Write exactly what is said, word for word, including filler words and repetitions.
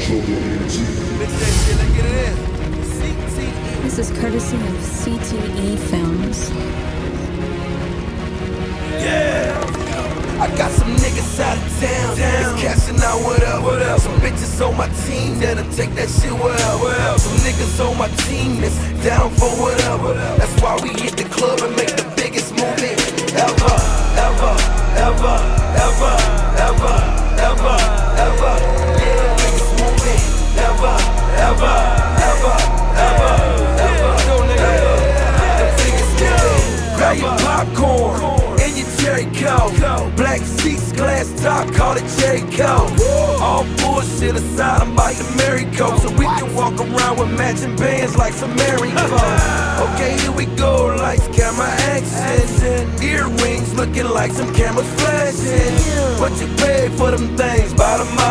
Mix that shit, let's get it in. C T E. This is courtesy of C T E Films. Yeah! I got some niggas out of town, it's cashing out, what up, what up? Some bitches on my team that'll take that shit, what up, what up? Some niggas on my team that's down for what up, what up? That's why we hit the club and make the biggest movie ever, ever, ever, ever, ever, ever, ever. Yeah, the biggest movie ever, ever, ever, ever, ever, ever. The biggest movie. Grab your popcorn and your cherry coke. Black seats, glass top, call it cherry coke. All bullshit aside, I'm about to marry coke, so we can walk around with matching bands like some married folks. Okay, here we go, lights, camera, action. Earrings looking like some cameras flashing. What you pay for them things? Bottom